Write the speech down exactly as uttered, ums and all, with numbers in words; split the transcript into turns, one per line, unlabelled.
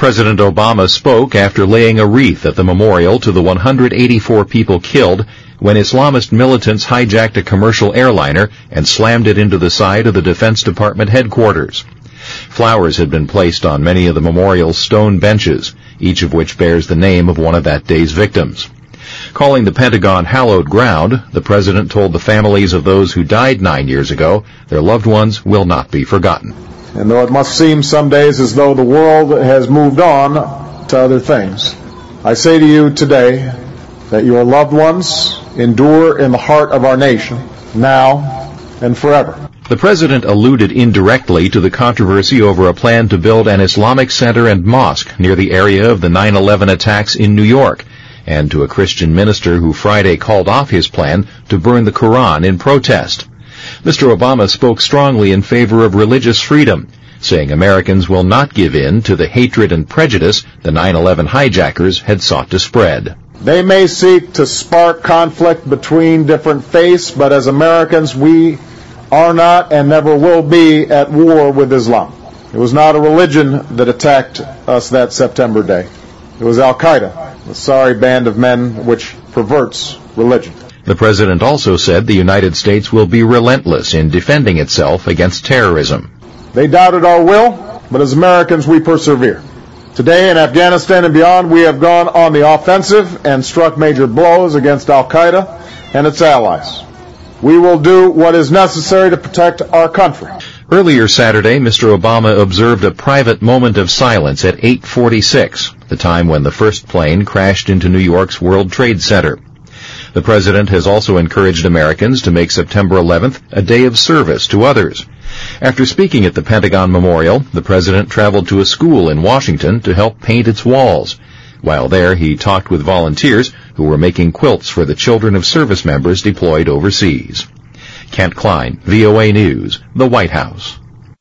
President Obama spoke after laying a wreath at the memorial to the one hundred eighty-four people killed when Islamist militants hijacked a commercial airliner and slammed it into the side of the Defense Department headquarters. Flowers had been placed on many of the memorial's stone benches, each of which bears the name of one of that day's victims. Calling the Pentagon hallowed ground, the president told the families of those who died nine years ago their loved ones will not be forgotten.
And though it must seem some days as though the world has moved on to other things, I say to you today that your loved ones endure in the heart of our nation, now and forever.
The president alluded indirectly to the controversy over a plan to build an Islamic center and mosque near the area of the nine eleven attacks in New York, and to a Christian minister who Friday called off his plan to burn the Quran in protest. Mister Obama spoke strongly in favor of religious freedom, saying Americans will not give in to the hatred and prejudice the nine eleven hijackers had sought to spread.
They may seek to spark conflict between different faiths, but as Americans we are not and never will be at war with Islam. It was not a religion that attacked us that September day. It was Al-Qaeda, a sorry band of men which perverts religion.
The president also said the United States will be relentless in defending itself against terrorism.
They doubted our will, but as Americans we persevere. Today in Afghanistan and beyond we have gone on the offensive and struck major blows against Al-Qaeda and its allies. We will do what is necessary to protect our country.
Earlier Saturday, Mister Obama observed a private moment of silence at eight forty-six, the time when the first plane crashed into New York's World Trade Center. The president has also encouraged Americans to make September eleventh a day of service to others. After speaking at the Pentagon Memorial, the president traveled to a school in Washington to help paint its walls. While there, he talked with volunteers who were making quilts for the children of service members deployed overseas. Kent Klein, V O A News, the White House.